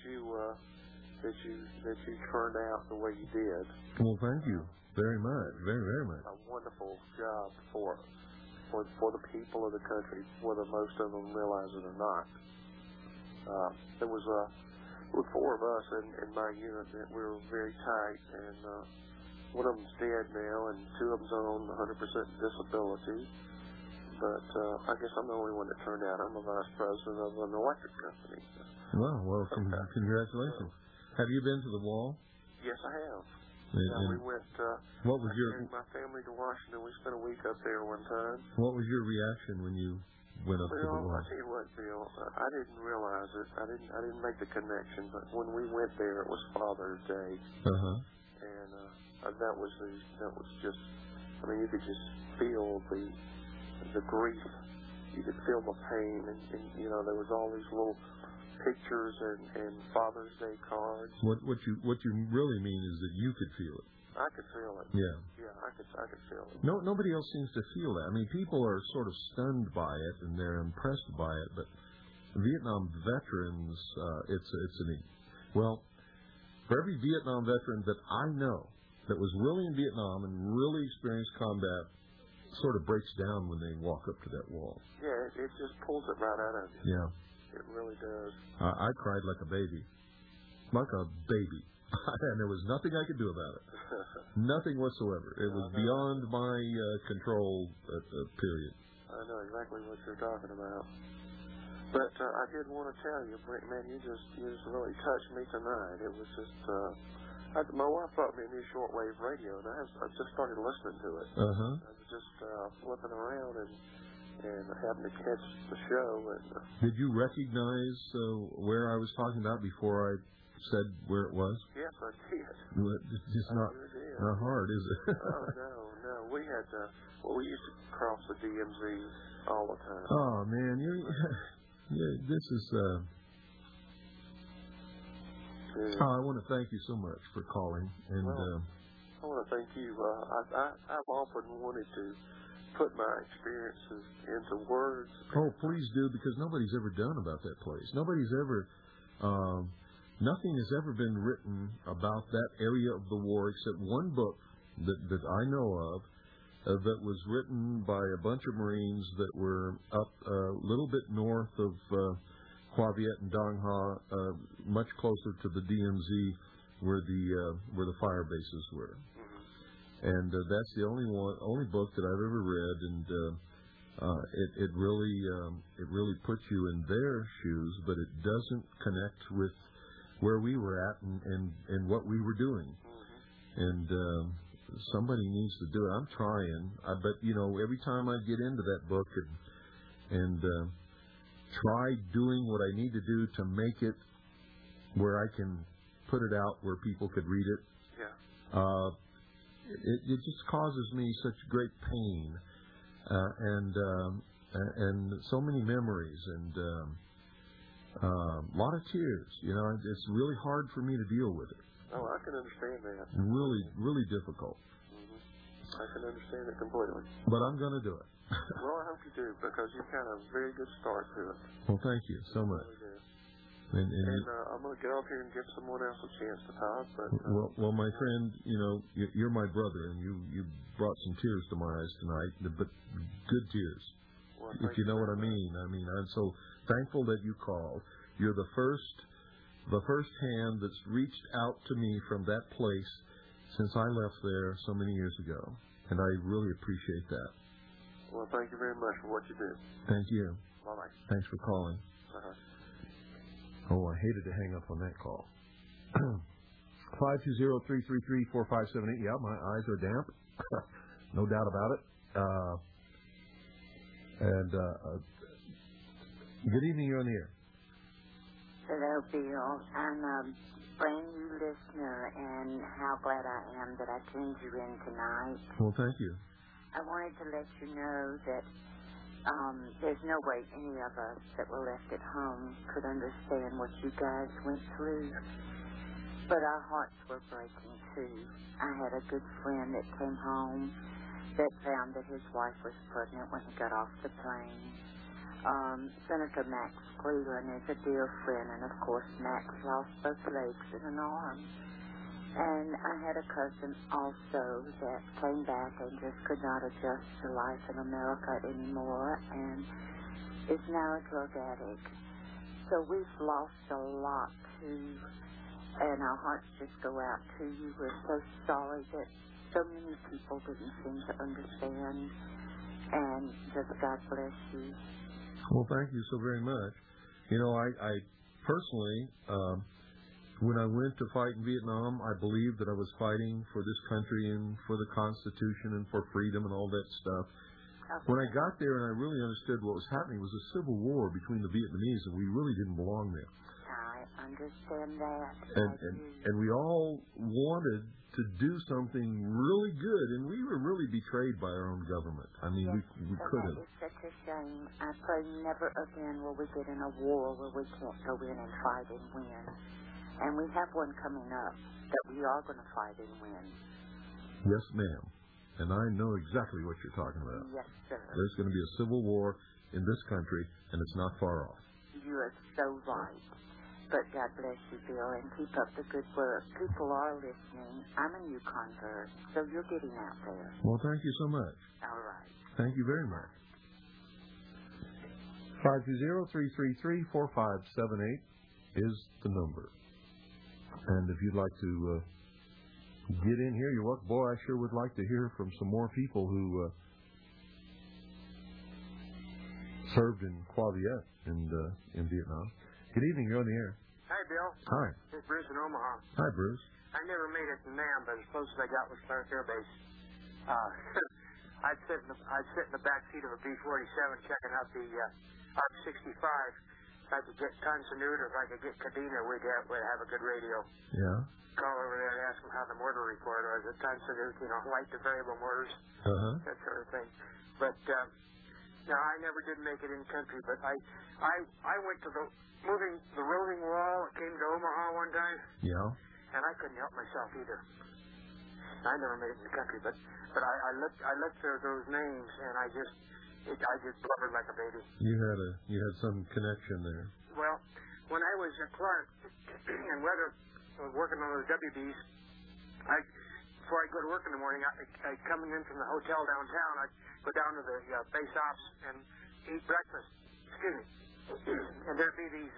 you turned out the way you did. Well, thank you very much, very, very much. A wonderful job for the people of the country, whether most of them realize it or not. There was four of us in my unit that we were very tight, and one of them's dead now, and two of them's on 100% disability. But I guess I'm the only one that turned out. I'm a vice president of an electric company. Well, congratulations. Have you been to the wall? Yes, I have. And we went. What was carried my family to Washington. We spent a week up there one time. What was your reaction when you went up to the wall? I tell you what, Bill. I didn't realize it. I didn't make the connection. But when we went there, it was Father's Day. And that was just. I mean, you could just feel the grief. You could feel the pain, and there was all these little pictures and Father's Day cards. What you really mean is that you could feel it. I could feel it. Yeah, I could feel it. Nobody else seems to feel that. I mean, people are sort of stunned by it and they're impressed by it, but Vietnam veterans, for every Vietnam veteran that I know that was really in Vietnam and really experienced combat, sort of breaks down when they walk up to that wall. Yeah, it just pulls it right out of you. Yeah. It really does. I cried like a baby. And there was nothing I could do about it. Nothing whatsoever. It was beyond my control period. I know exactly what you're talking about. But I did want to tell you, man, you just really touched me tonight. It was just, my wife brought me a new shortwave radio, and I just started listening to it. I was just flipping around and having to catch the show. And, did you recognize where I was talking about before I said where it was? Yes, I did. It's not hard, is it? Oh, no. We had we used to cross the DMZ all the time. Oh man, this is. I want to thank you so much for calling, and I want to thank you. I've often wanted to put my experiences into words. Oh, please do, because nobody's ever done about that place. Nothing has ever been written about that area of the war except one book that I know of that was written by a bunch of Marines that were up a little bit north of Hoa Viet and Dong Ha, much closer to the DMZ where the fire bases were. And that's the only book that I've ever read, and it really puts you in their shoes, but it doesn't connect with where we were at and what we were doing. And somebody needs to do it. I'm trying, but every time I get into that book and try doing what I need to do to make it where I can put it out where people could read it. Yeah. It just causes me such great pain and so many memories and a lot of tears. It's really hard for me to deal with it. Oh, I can understand that. Really, really difficult. I can understand it completely. But I'm going to do it. Well, I hope you do, because you've got a very good start to it. Well, thank you so much. And I'm going to get off here and give someone else a chance to talk. But well, my friend, you're my brother, and you brought some tears to my eyes tonight, but good tears. Well, if you know what I mean. I mean, I'm so thankful that you called. You're the first hand that's reached out to me from that place since I left there so many years ago, and I really appreciate that. Well, thank you very much for what you do. Thank you. Bye-bye. Thanks for calling. Oh, I hated to hang up on that call. 520-333-4578. Yeah, my eyes are damp. No doubt about it. And good evening, you're on the air. Hello, Bill. I'm a brand new listener, and how glad I am that I tuned you in tonight. Well, thank you. I wanted to let you know that there's no way any of us that were left at home could understand what you guys went through. But our hearts were breaking, too. I had a good friend that came home that found that his wife was pregnant when he got off the plane. Senator Max Cleveland is a dear friend, and, of course, Max lost both legs and an arm. And I had a cousin also that came back and just could not adjust to life in America anymore and is now a drug addict. So we've lost a lot, too, and our hearts just go out to you. We're so sorry that so many people didn't seem to understand, and just God bless you. Well, thank you so very much. You know, I personally... when I went to fight in Vietnam, I believed that I was fighting for this country and for the Constitution and for freedom and all that stuff. Okay. When I got there and I really understood what was happening, it was a civil war between the Vietnamese, and we really didn't belong there. I understand that. And we all wanted to do something really good, and we were really betrayed by our own government. I mean, yes, we could have. It's such a shame. I pray never again will we get in a war where we can't go in and fight and win. And we have one coming up that we are going to fight and win. Yes, ma'am. And I know exactly what you're talking about. Yes, sir. There's going to be a civil war in this country, and it's not far off. You are so right. But God bless you, Bill, and keep up the good work. People are listening. I'm a new convert, so you're getting out there. Well, thank you so much. All right. Thank you very much. 520-333-4578 is the number. And if you'd like to get in here, you're welcome. Boy, I sure would like to hear from some more people who served in Qua Viet in Vietnam. Good evening. You're on the air. Hi, Bill. Hi. This is Bruce in Omaha. Hi, Bruce. I never made it to NAM, but as close as I got was Clark Air Base. I'd sit in the back seat of a B-47 checking out the ARC-65. If I could get Tansanut or if I could get Kadena, we'd have a good radio. Yeah. Call over there and ask them how the mortar report was. At Tansanut, light to variable mortars, that sort of thing. But no, I never did make it in country. But I went to moving the roving wall. It came to Omaha one time. Yeah. And I couldn't help myself either. I never made it in the country, but I looked through those names and I just blubbered like a baby. You had some connection there. Well, when I was at Clark and Weather was working on those WBs, before I go to work in the morning, I'd come in from the hotel downtown. I'd go down to the base ops and eat breakfast. Excuse me. And there'd be these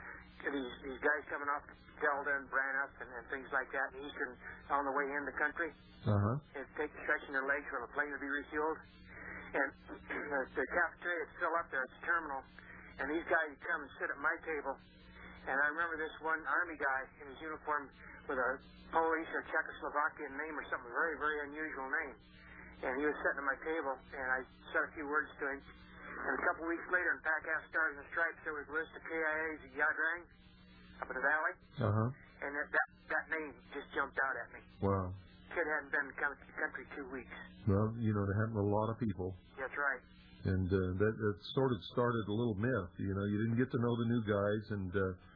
guys coming off Delta and Braniff and things like that, and Eastern on the way in the country. And stretching their legs from a plane to be refueled. And the cafeteria is still up there at the terminal, and these guys would come and sit at my table. And I remember this one Army guy in his uniform with a Polish or Czechoslovakian name or something, very, very unusual name. And he was sitting at my table, and I said a few words to him. And a couple weeks later, in Pack-Ass Stars and Stripes, there was a list of KIAs at Yadrang, up in the valley. And that name just jumped out at me. Wow. Kid hadn't been in the country 2 weeks. Well, that happened to a lot of people. That's right. And that sort of started a little myth. You didn't get to know the new guys, and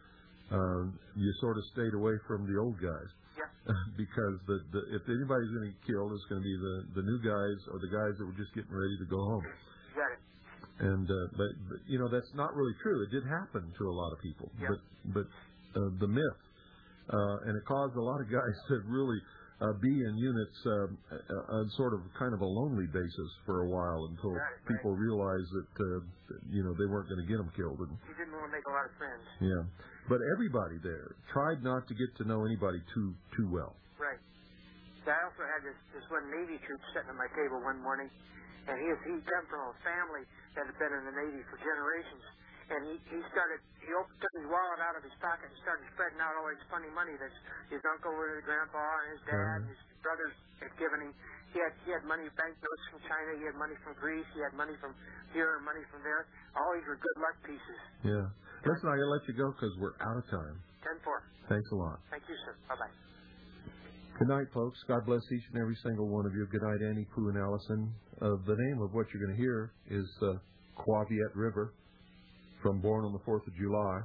you sort of stayed away from the old guys. Yeah. Because if anybody's going to get killed, it's going to be the new guys or the guys that were just getting ready to go home. Got it. And but that's not really true. It did happen to a lot of people. Yeah. But the myth, and it caused a lot of guys to really be in units on sort of kind of a lonely basis for a while until people realized that they weren't going to get them killed. And you didn't want to make a lot of friends. Yeah, but everybody there tried not to get to know anybody too well. Right. I also had this one Navy troop sitting at my table one morning, and he come from a family that had been in the Navy for generations. And he took his wallet out of his pocket and started spreading out all his funny money that his uncle or his grandpa and his dad and his brothers had given him. He had money, banknotes from China. He had money from Greece. He had money from here and money from there. All these were good luck pieces. Yeah. Listen, I got to let you go because we're out of time. 10-4. Thanks a lot. Thank you, sir. Bye-bye. Good night, folks. God bless each and every single one of you. Good night, Annie, Pooh, and Allison. The name of what you're going to hear is Quaviet River from Born on the 4th of July.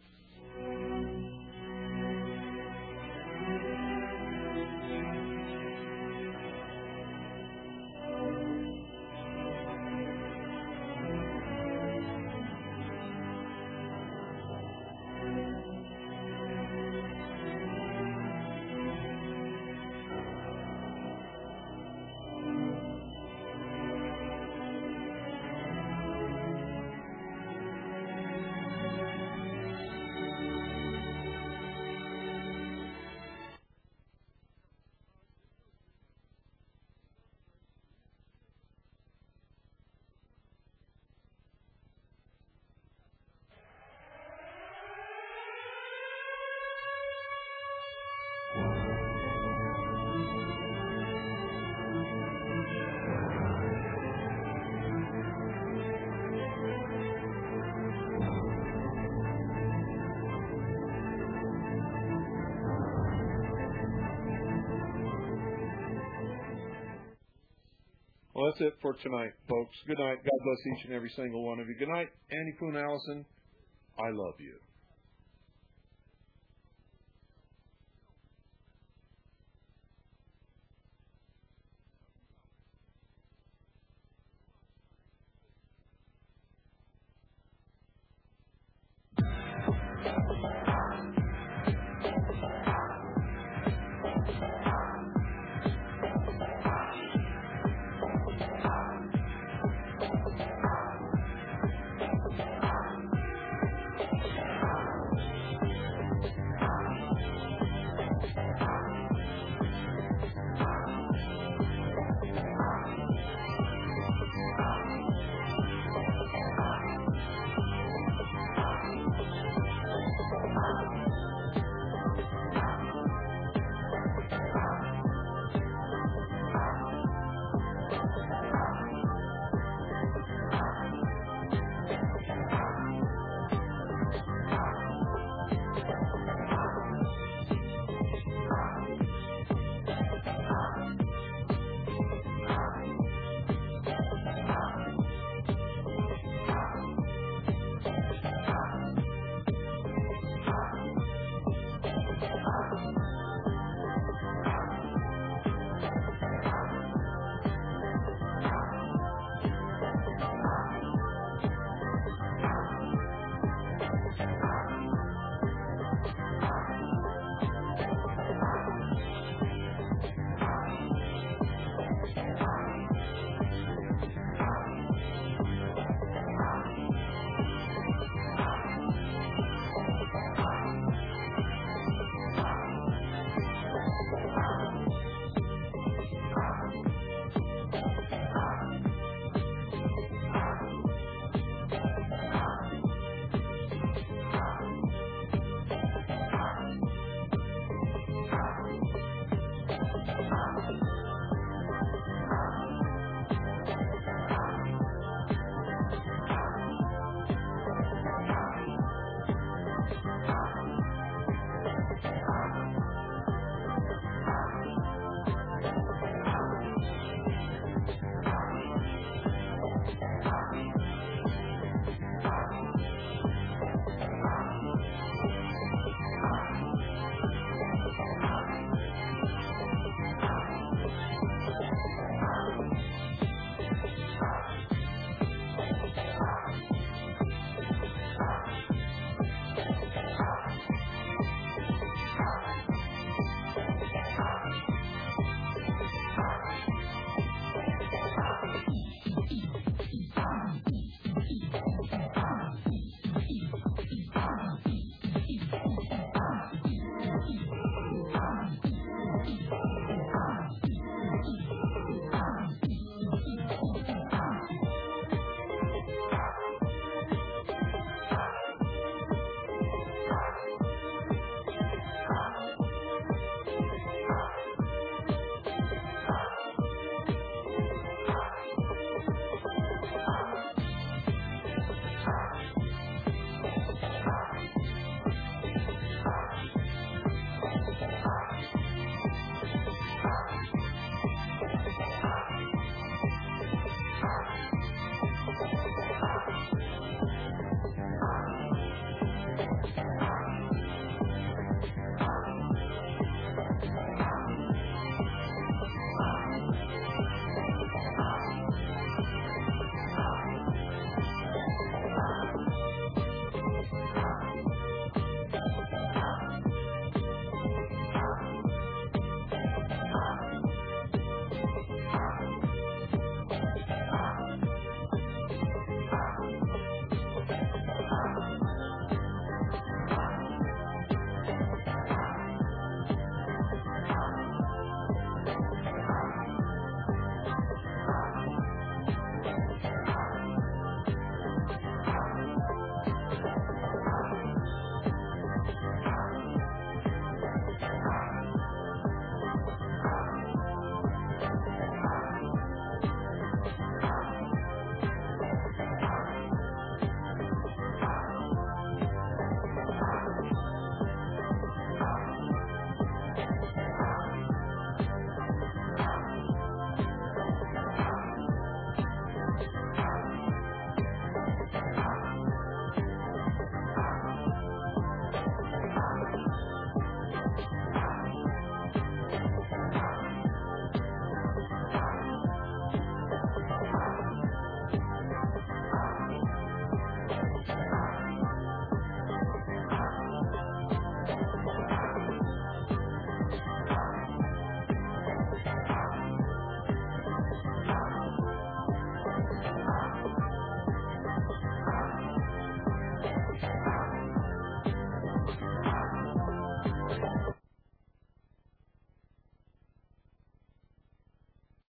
Well, that's it for tonight, folks. Good night. God bless each and every single one of you. Good night, Annie, Pooh, and Allison. I love you.